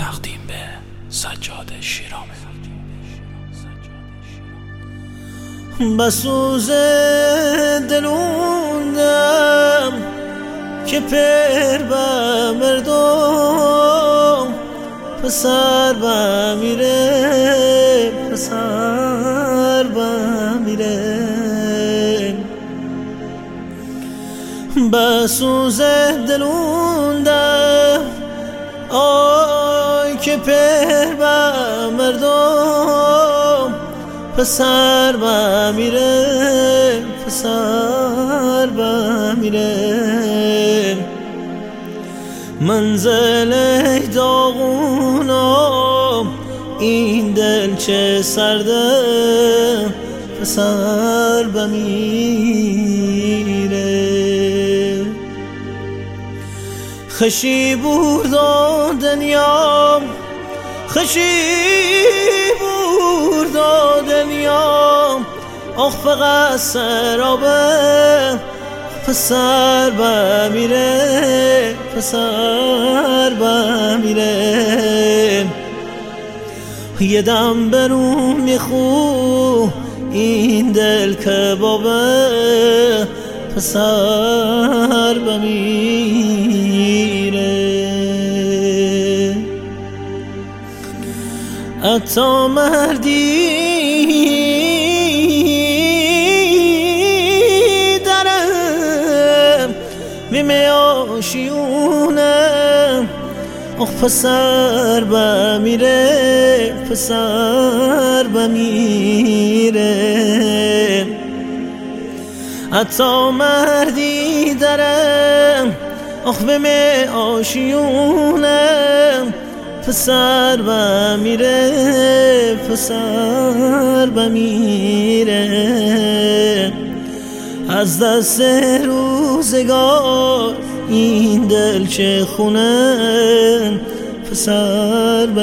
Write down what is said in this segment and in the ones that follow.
تقدیم به سجاد شیرامه. بسوز دلوندم که پر به مردم پسر به میره، پسر به میره. بسوز دلوندم آی که پر به مردم پسر به میره، پسر به میره. منزل داغونم این دل چه سرده پسر به میره. خشی بردا دنیا، خشی بردا دنیا، آخ فقط سرابه پسر به میره، پسر به میره. یه دم برون میخو این دل کبابه پسر به میره. حتی مردی درم میمه آشیونه آخ پسر به میره، پسر به میره. حتی مردی درم آخ بمه آشیونه پسر به میره، پسر به میره. از دست روزگار این دل چه خونه پسر به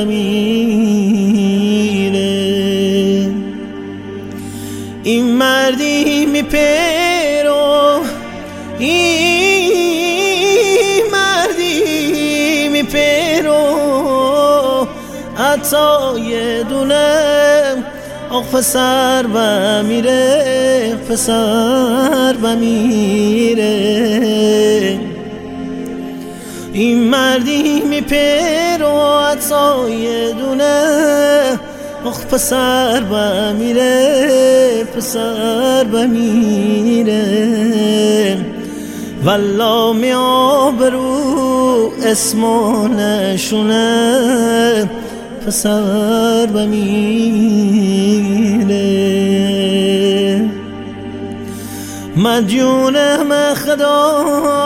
میره. این مردی میپرو، این مردی میپرو حتی یه دونه آخ پسر به میره، پسر به میره. این مردی میپرو حتی یه دونه آخ پسر به میره، پسر به میره. والله می آبرو اسم و نشونه پسر به میره. مدیونم خدا،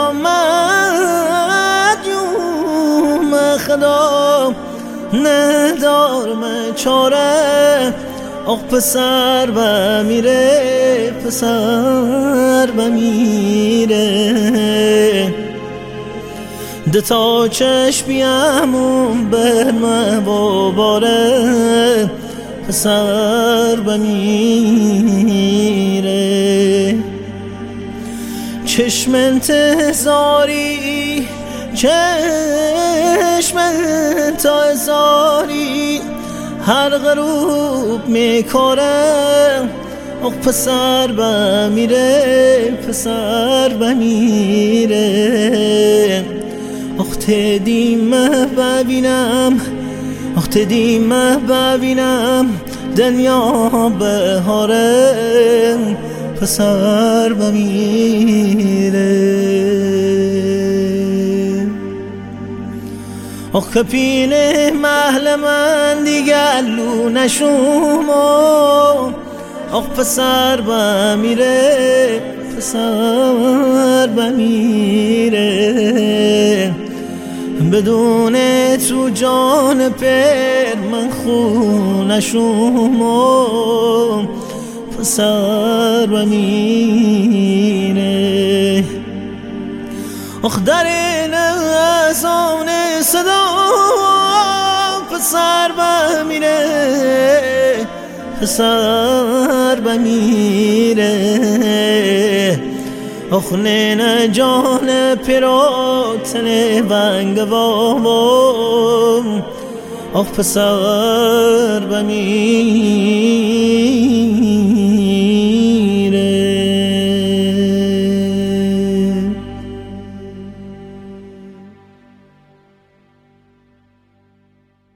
مدیونم خدا ندارم چاره آخ پسر به میره، پسر به میره. دتا چشمیم بر مباباره پسر به میره. چشم انتظاری، چشم انتظاری هر غروب میکاره آخ پسر به میره، پسر به میره. آخ تدیم ببینم، آخ تدیم ببینم دنیا بهاره پسر به میره. آخ کپین محل من دیگر لو نشوم آخ پسر به میره، پسر به میره. بدون تو جان پر من خون نشوم پسر به میره. آخ در لحظان صدا پسر به میره، پسر به میره. آخ نه جان پیراتن بنگ بابم آخ پسر بمی